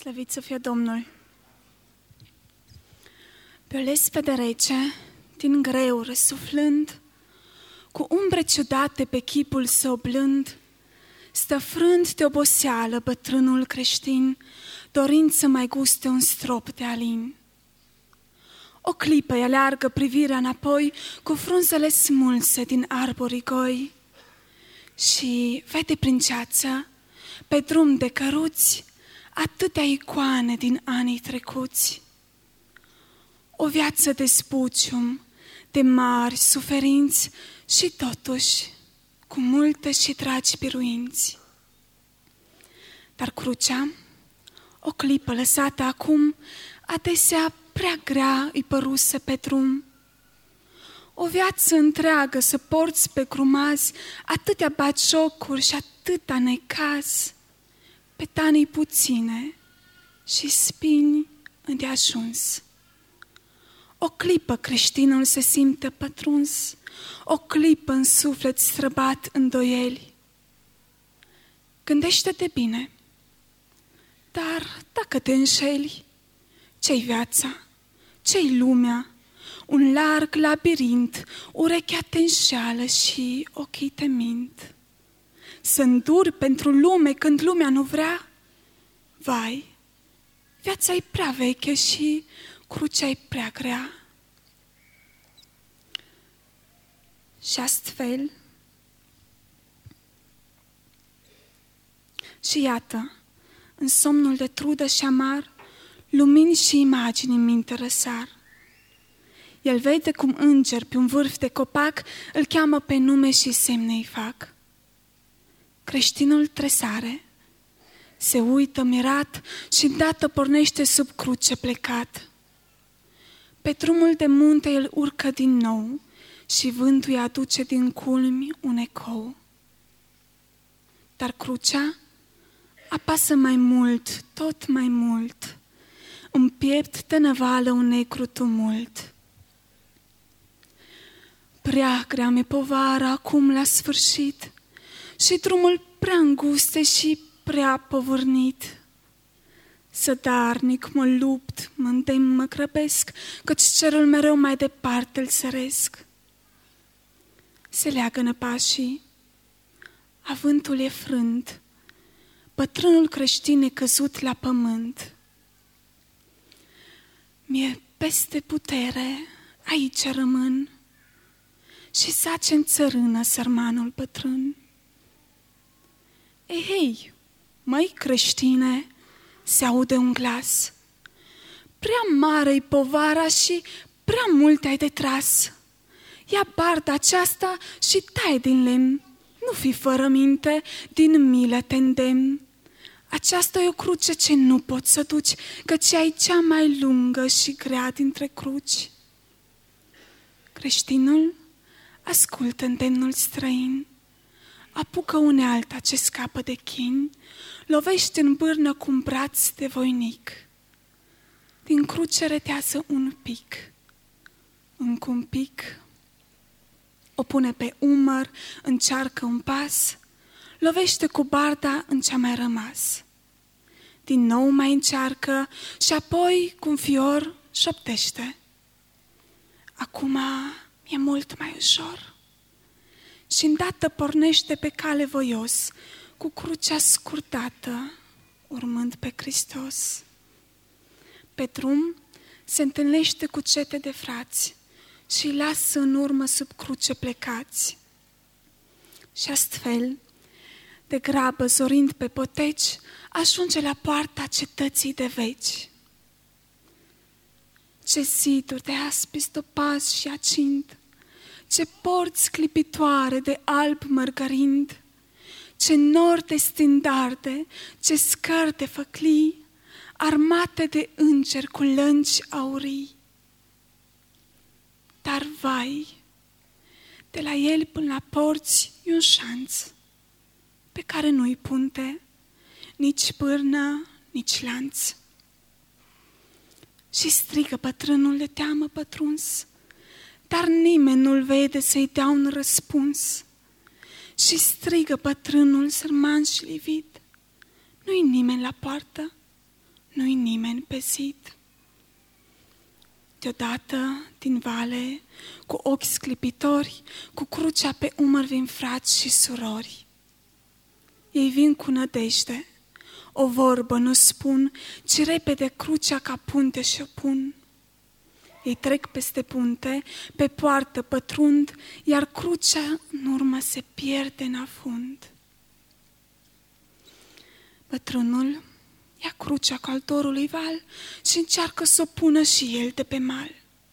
Slăvit să fie Domnul! Pe o lespede rece, din greu răsuflând, cu umbre ciudate pe chipul său blând, stă frânt de oboseală bătrânul creștin, dorind să mai guste un strop de alin. O clipă îi aleargă privirea înapoi, cu frunzele smulse din arborii goi, și vede prin ceață, pe drum de căruți, atâtea icoane din anii trecuți. O viață de spucium, de mari suferinți și totuși cu multe și dragi biruinți. Dar crucea, o clipă lăsată acum, adesea prea grea îi păruse pe drum. O viață întreagă să porți pe grumazi atâtea batjocuri și atâta necaz, petanii puține și spini îndeajuns. O clipă creștinul se simte pătruns, o clipă în suflet străbat îndoieli. Gândește-te bine, dar dacă te înșeli, ce-i viața, ce-i lumea? Un larg labirint, urechea te înșeală și ochii te mint. Să înduri pentru lume când lumea nu vrea? Vai, viața-i prea veche și crucea-i prea grea. Și astfel, și iată, în somnul de trudă și amar, lumini și imagini în minte răsar. El vede cum îngeri pe un vârf de copac îl cheamă pe nume și semne îi fac. Creștinul tresare, se uită mirat și îndată pornește sub cruce plecat. Pe drumul de munte el urcă din nou și vântul îi aduce din culmi un ecou. Dar crucea apasă mai mult, tot mai mult, în piept te năvală un negru tumult. Prea grea mi-e povara acum la sfârșit și drumul prea înguste și prea povârnit. Zădarnic mă lupt, mă îndemn, mă grăbesc, căci cerul mereu mai departe îl săresc. Se leagănă pașii, avântul e frânt, bătrânul creștin e căzut la pământ. Mi-e peste putere, aici rămân, și zace în țărână sărmanul bătrân. Hei, măi creștine, se aude un glas, prea mare-i povara și prea mult ai de tras. Ia barda aceasta și taie din lemn, nu fi fără minte, din milă te îndemn. Aceasta e o cruce ce nu poți să duci, căci ai cea mai lungă și grea dintre cruci. Creștinul ascultă îndemnul străin, apucă unealta ce scapă de chin, lovește în bârnă cu un braț de voinic. Din cruce retează un pic, încă un pic, o pune pe umăr, încearcă un pas, lovește cu barda în ce-a mai rămas. Din nou mai încearcă și apoi cu un fior șoptește. Acum e mult mai ușor. Și îndată pornește pe cale voios, cu crucea scurtată, urmând pe Hristos. Pe drum se întâlnește cu cete de frați și îi lasă în urmă sub cruce plecați. Și astfel, de grabă zorind pe poteci, ajunge la poarta cetății de veci. Ce ziduri de aspis topaz și acint, ce porți clipitoare de alb mărgărind, ce nori de standarde, ce scări de făclii, armate de îngeri cu lănci aurii. Dar vai, de la el până la porți e un șanț, pe care nu-i punte, nici pârnă, nici lanț. Și strigă bătrânul de teamă pătruns, dar nimeni nu-l vede să-i dea un răspuns. Și strigă bătrânul sărman și livit, nu-i nimeni la poartă, nu-i nimeni pe zid. Deodată, din vale, cu ochi sclipitori, cu crucea pe umăr vin frați și surori. Ei vin cu nădejde, o vorbă nu spun, ci repede crucea ca punte și-o pun. Ei trec peste punte, pe poartă pătrund, iar crucea în urmă se pierde în afund. Bătrânul ia crucea căltorului val și încearcă să o pună și el de pe mal.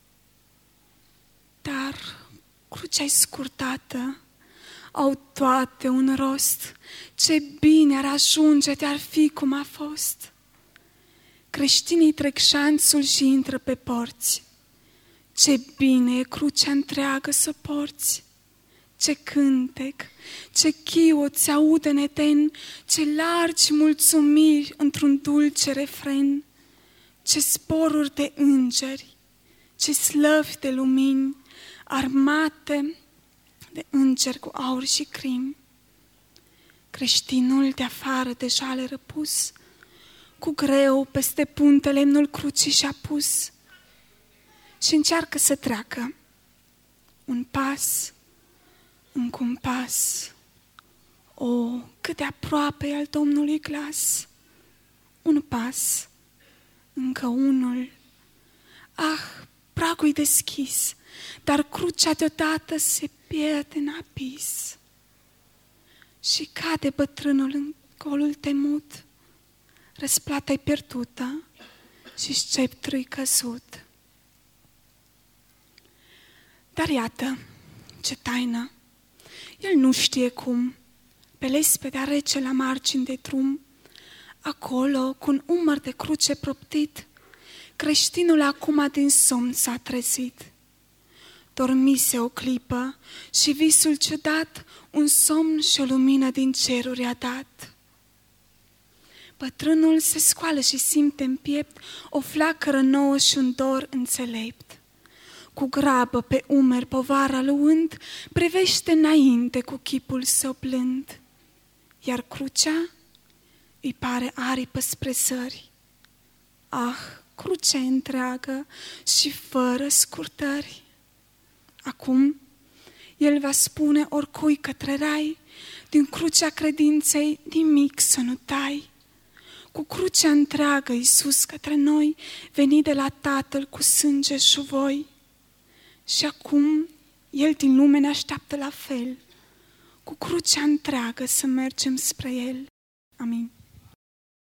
Dar crucea-i scurtată, au toate un rost, ce bine ar ajunge de-ar fi cum a fost. Creștinii trec șanțul și intră pe porți, ce bine e crucea întreagă să porți. Ce cântec, ce chiot se aude în eten, ce largi mulțumiri într-un dulce refren, ce sporuri de îngeri, ce slăvi de lumini, armate de îngeri cu aur și crin. Creștinul de afară deja le răpus, cu greu peste punte lemnul crucii și-a pus și încearcă să treacă un pas, încă un pas. O, cât de aproape e al Domnului glas! Un pas, încă unul. Ah, pragul-i deschis, dar crucea deodată se pierde în abis. Și cade bătrânul în golul temut, răsplata-i pierdută și sceptrul-i căzut. Dar iată, ce taină! El nu știe cum, pe lespedea rece la margini de drum, acolo, cu un umăr de cruce proptit, creștinul acum din somn s-a trezit. Dormise o clipă și visul ciudat un somn și o lumină din ceruri a dat. Bătrânul se scoală și simte în piept o flacără nouă și un dor înțelept. Cu grabă pe umeri povara luând, privește înainte cu chipul său blând, iar crucea îi pare aripă spre zări. Ah, crucea întreagă și fără scurtări! Acum el va spune oricui către rai, din crucea credinței nimic să nu tai. Cu crucea întreagă Iisus către noi, veni de la Tatăl cu sânge și voi. Și acum El din lume ne așteaptă la fel, cu crucea întreagă să mergem spre El. Amin.